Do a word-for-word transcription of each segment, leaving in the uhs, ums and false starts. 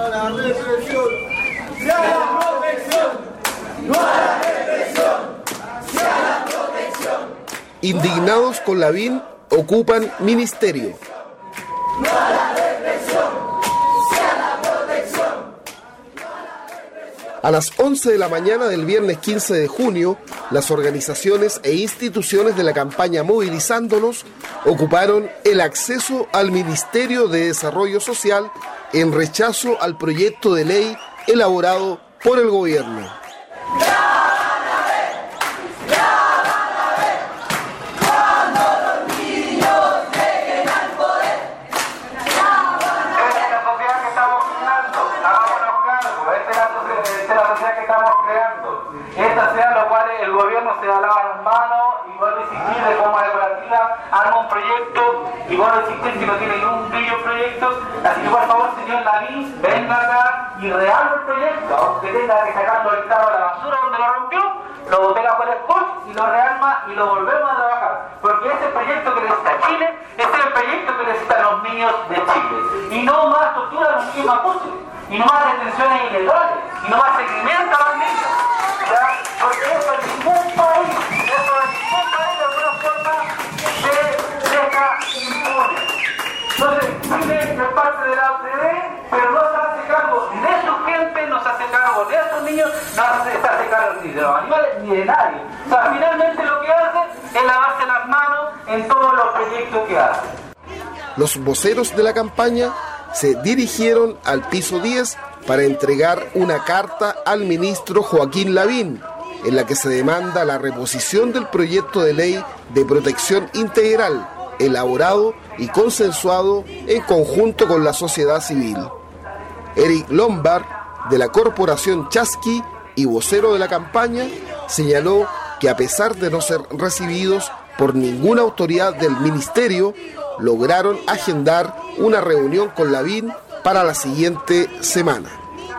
a la represión, sí a la protección, no a la represión, sí a la protección. Indignados con Lavín, ocupan ministerio. No a la represión, sí a la protección. A las once de la mañana del viernes quince de junio, las organizaciones e instituciones de la campaña Movilizándonos ocuparon el acceso al Ministerio de Desarrollo Social en rechazo al proyecto de ley elaborado por el gobierno. Esta sea lo cual el gobierno se da las manos y vuelve a insistir de forma decorativa, arma un proyecto y vuelve a insistir que no tiene ningún brillo proyecto. Así que por favor, señor Lavín, venga acá y rearme el proyecto, aunque tenga que sacarlo del estado de la basura donde lo rompió, lo pega por el coche y lo rearma y lo volvemos a trabajar. Porque ese proyecto que necesita Chile, ese es el proyecto que necesitan los niños de Chile. Y no más tortura a los niños mapuches, y no más detenciones ilegales, y no más seguimiento a los niños. ¿Ya? Porque eso en ningún país, eso en ningún país de alguna forma se deja impune. Entonces, Chile es parte de la O C D, pero no se hace cargo ni de su gente, no se hace cargo de esos niños, no se hace cargo ni de los animales ni de nadie. O sea, finalmente lo que hace es lavarse las manos en todos los proyectos que hace. Los voceros de la campaña se dirigieron al piso diez para entregar una carta al ministro Joaquín Lavín, en la que se demanda la reposición del proyecto de ley de protección integral, elaborado y consensuado en conjunto con la sociedad civil. Eric Lombard, de la Corporación Chasqui y vocero de la campaña, señaló que a pesar de no ser recibidos por ninguna autoridad del ministerio, lograron agendar una reunión con Lavín para la siguiente semana.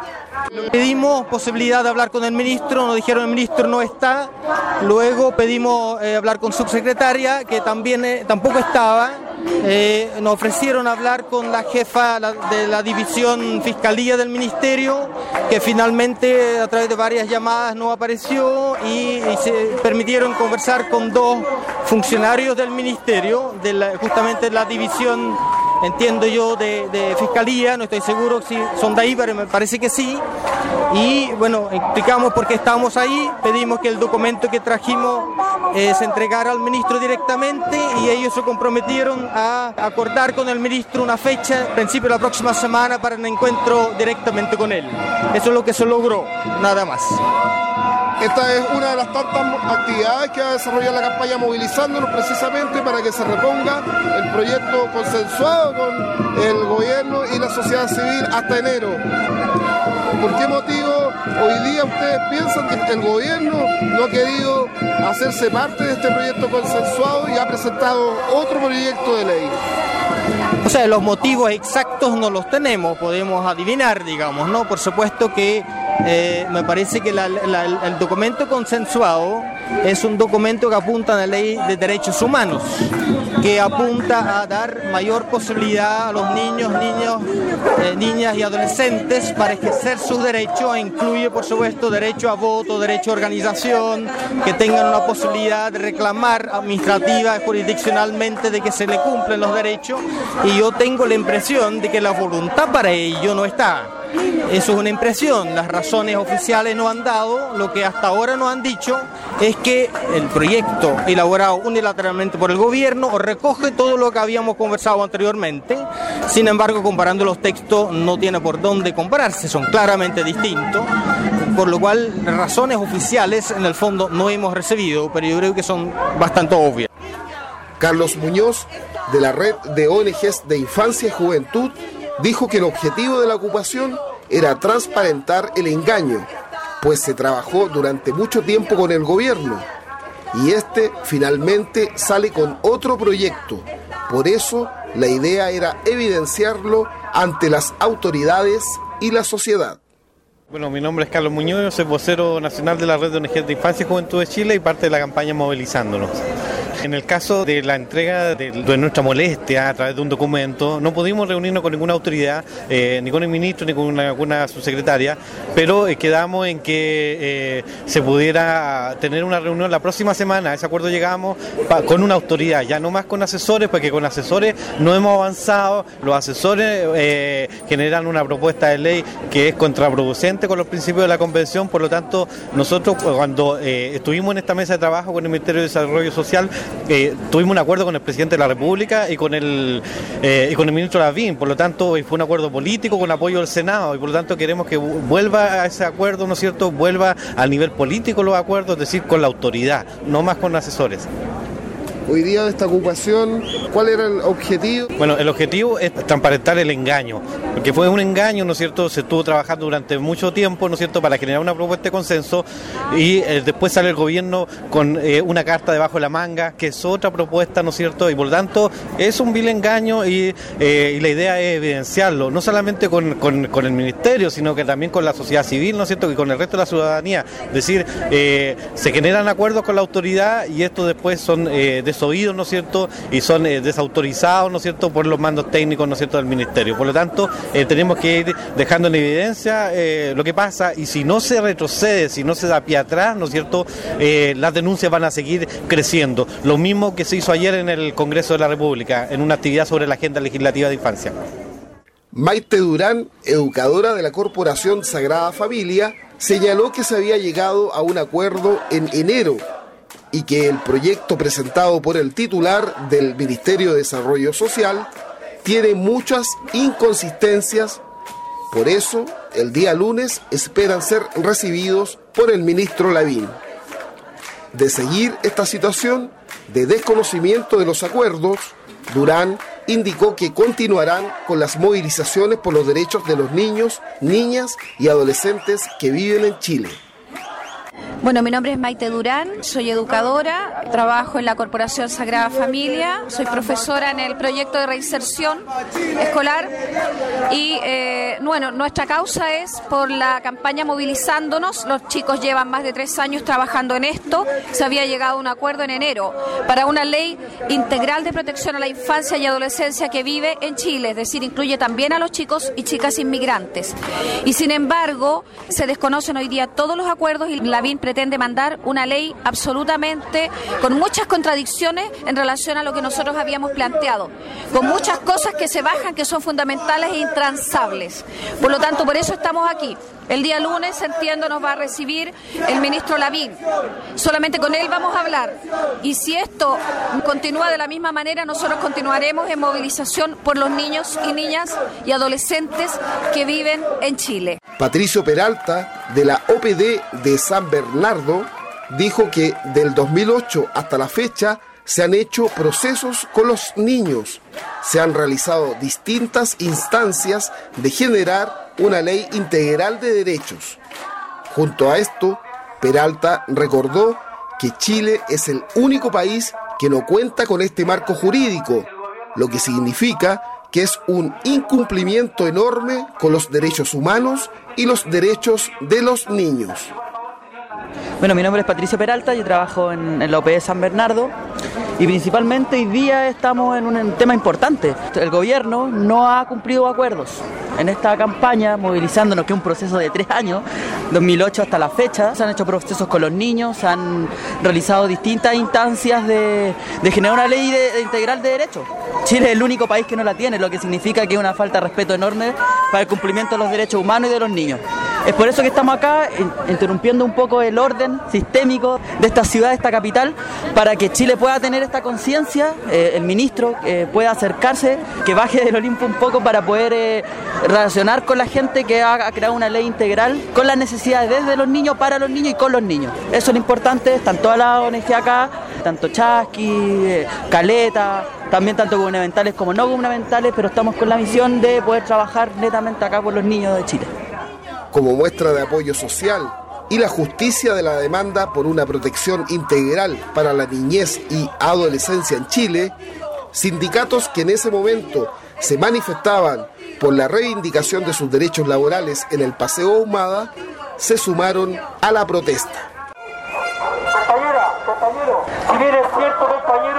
Pedimos posibilidad de hablar con el ministro, nos dijeron el ministro no está, luego pedimos eh, hablar con subsecretaria, que también eh, tampoco estaba, eh, nos ofrecieron hablar con la jefa la, de la división Fiscalía del ministerio, que finalmente a través de varias llamadas no apareció, y, y se permitieron conversar con dos funcionarios del ministerio, de la, justamente la división, entiendo yo, de, de Fiscalía, no estoy seguro si son de ahí, pero me parece que sí. Y bueno, explicamos por qué estábamos ahí, pedimos que el documento que trajimos eh, se entregara al ministro directamente, y ellos se comprometieron a acordar con el ministro una fecha, al principio de la próxima semana, para un encuentro directamente con él. Eso es lo que se logró, nada más. Esta es una de las tantas actividades que va a desarrollar la campaña Movilizándonos, precisamente para que se reponga el proyecto consensuado con el gobierno y la sociedad civil hasta enero. ¿Por qué motivo hoy día ustedes piensan que el gobierno no ha querido hacerse parte de este proyecto consensuado y ha presentado otro proyecto de ley? O sea, los motivos exactos no los tenemos, podemos adivinar, digamos, ¿no? Por supuesto que eh, me parece que la, la, el documento consensuado es un documento que apunta a la ley de derechos humanos, que apunta a dar mayor posibilidad a los niños, niños, eh, niñas y adolescentes para ejercer sus derechos, e incluye, por supuesto, derecho a voto, derecho a organización, que tengan una posibilidad de reclamar administrativa y jurisdiccionalmente de que se le cumplen los derechos, y yo tengo la impresión de que la voluntad para ello no está. Eso es una impresión, las razones oficiales no han dado, lo que hasta ahora nos han dicho es que el proyecto elaborado unilateralmente por el gobierno recoge todo lo que habíamos conversado anteriormente. Sin embargo, comparando los textos no tiene por dónde compararse, son claramente distintos, por lo cual razones oficiales en el fondo no hemos recibido, pero yo creo que son bastante obvias. Carlos Muñoz, de la Red de O N Ges de Infancia y Juventud, dijo que el objetivo de la ocupación era transparentar el engaño, pues se trabajó durante mucho tiempo con el gobierno y este finalmente sale con otro proyecto. Por eso la idea era evidenciarlo ante las autoridades y la sociedad. Bueno, mi nombre es Carlos Muñoz, soy vocero nacional de la Red de O N Ges de Infancia y Juventud de Chile y parte de la campaña Movilizándonos. En el caso de la entrega de, de nuestra molestia a través de un documento, no pudimos reunirnos con ninguna autoridad, eh, ni con el ministro, ni con una, una subsecretaria, pero eh, quedamos en que eh, se pudiera tener una reunión la próxima semana. A ese acuerdo llegamos pa, con una autoridad, ya no más con asesores, porque con asesores no hemos avanzado. Los asesores eh, generan una propuesta de ley que es contraproducente con los principios de la Convención. Por lo tanto, nosotros cuando eh, estuvimos en esta mesa de trabajo con el Ministerio de Desarrollo Social, eh, tuvimos un acuerdo con el presidente de la República y con el eh, y con el ministro Lavín. Por lo tanto, fue un acuerdo político con apoyo del Senado, y por lo tanto queremos que vuelva a ese acuerdo, ¿no es cierto?, vuelva al nivel político los acuerdos, es decir, con la autoridad, no más con asesores. Hoy día de esta ocupación, ¿cuál era el objetivo? Bueno, el objetivo es transparentar el engaño, porque fue un engaño, ¿no es cierto? Se estuvo trabajando durante mucho tiempo, ¿no es cierto?, para generar una propuesta de consenso, y eh, después sale el gobierno con eh, una carta debajo de la manga, que es otra propuesta, ¿no es cierto?, y por lo tanto es un vil engaño, y, eh, y la idea es evidenciarlo, no solamente con, con, con el ministerio, sino que también con la sociedad civil, ¿no es cierto?, y con el resto de la ciudadanía. Es decir, eh, se generan acuerdos con la autoridad y estos después son eh, de oídos, ¿no es cierto?, y son eh, desautorizados, ¿no es cierto?, por los mandos técnicos, ¿no es cierto?, del ministerio. Por lo tanto, eh, tenemos que ir dejando en evidencia eh, lo que pasa, y si no se retrocede, si no se da pie atrás, ¿no es cierto?, eh, las denuncias van a seguir creciendo. Lo mismo que se hizo ayer en el Congreso de la República, en una actividad sobre la agenda legislativa de infancia. Maite Durán, educadora de la Corporación Sagrada Familia, señaló que se había llegado a un acuerdo en enero y que el proyecto presentado por el titular del Ministerio de Desarrollo Social tiene muchas inconsistencias. Por eso, el día lunes esperan ser recibidos por el ministro Lavín. De seguir esta situación de desconocimiento de los acuerdos, Durán indicó que continuarán con las movilizaciones por los derechos de los niños, niñas y adolescentes que viven en Chile. Bueno, mi nombre es Maite Durán, soy educadora, trabajo en la Corporación Sagrada Familia, soy profesora en el proyecto de reinserción escolar y eh, bueno, nuestra causa es por la campaña Movilizándonos. Los chicos llevan más de tres años trabajando en esto. Se había llegado a un acuerdo en enero para una ley integral de protección a la infancia y adolescencia que vive en Chile, es decir, incluye también a los chicos y chicas inmigrantes. Y sin embargo, se desconocen hoy día todos los acuerdos y Lavín pretende mandar una ley absolutamente con muchas contradicciones en relación a lo que nosotros habíamos planteado, con muchas cosas que se bajan, que son fundamentales e intransables. Por lo tanto, por eso estamos aquí. El día lunes, entiendo, nos va a recibir el ministro Lavín. Solamente con él vamos a hablar. Y si esto continúa de la misma manera, nosotros continuaremos en movilización por los niños y niñas y adolescentes que viven en Chile. Patricio Peralta, de la O P D de San Bernardo, dijo que del dos mil ocho hasta la fecha se han hecho procesos con los niños. Se han realizado distintas instancias de generar una ley integral de derechos. Junto a esto, Peralta recordó que Chile es el único país que no cuenta con este marco jurídico, lo que significa que es un incumplimiento enorme con los derechos humanos y los derechos de los niños. Bueno, mi nombre es Patricio Peralta, yo trabajo en, en la O P D de San Bernardo y principalmente hoy día estamos en un, en un tema importante. El gobierno no ha cumplido acuerdos. En esta campaña, movilizándonos, que es un proceso de tres años, dos mil ocho hasta la fecha, se han hecho procesos con los niños, se han realizado distintas instancias de, de generar una ley de, de integral de derechos. Chile es el único país que no la tiene, lo que significa que es una falta de respeto enorme para el cumplimiento de los derechos humanos y de los niños. Es por eso que estamos acá, interrumpiendo un poco el orden sistémico de esta ciudad, de esta capital, para que Chile pueda tener esta conciencia, eh, el ministro eh, pueda acercarse, que baje del Olimpo un poco para poder eh, relacionar con la gente que ha, ha creado una ley integral con las necesidades desde los niños, para los niños y con los niños. Eso es lo importante, están todas las O N G acá, tanto Chasqui, eh, Caleta, también tanto gubernamentales como no gubernamentales, pero estamos con la misión de poder trabajar netamente acá por los niños de Chile. Como muestra de apoyo social y la justicia de la demanda por una protección integral para la niñez y adolescencia en Chile, sindicatos que en ese momento se manifestaban por la reivindicación de sus derechos laborales en el Paseo Ahumada, se sumaron a la protesta. Compañera, compañero, si bien es cierto, compañero,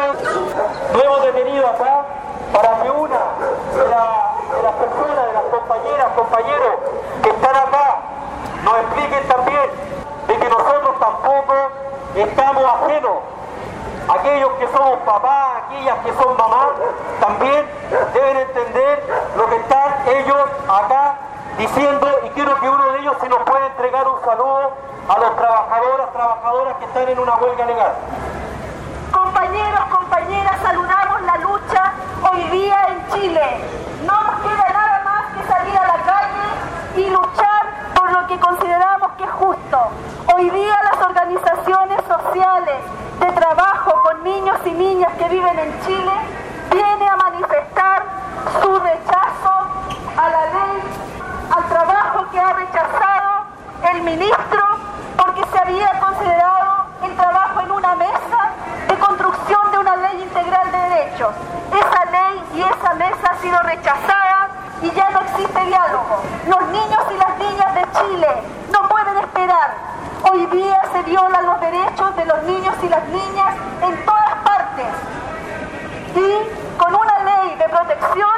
compañeros que están acá nos expliquen también de que nosotros tampoco estamos ajenos. Aquellos que somos papás, aquellas que son mamás, también deben entender lo que están ellos acá diciendo, y quiero que uno de ellos se nos pueda entregar un saludo a los trabajadoras, trabajadoras que están en una huelga legal. Compañeros, compañeras, saludamos la lucha hoy día en Chile. No nos queda nada más que salir a la calle y luchar por lo que consideramos que es justo. Hoy día las organizaciones sociales de trabajo con niños y niñas que viven en Chile vienen a manifestar su rechazo a la ley, al trabajo que ha rechazado el ministro, porque se había considerado el trabajo en una mesa de construcción de una ley integral de derechos. Esa ley y esa mesa ha sido rechazada y ya no existe diálogo. Los niños y las niñas de Chile no pueden esperar. Hoy día se violan los derechos de los niños y las niñas en todas partes. Y con una ley de protección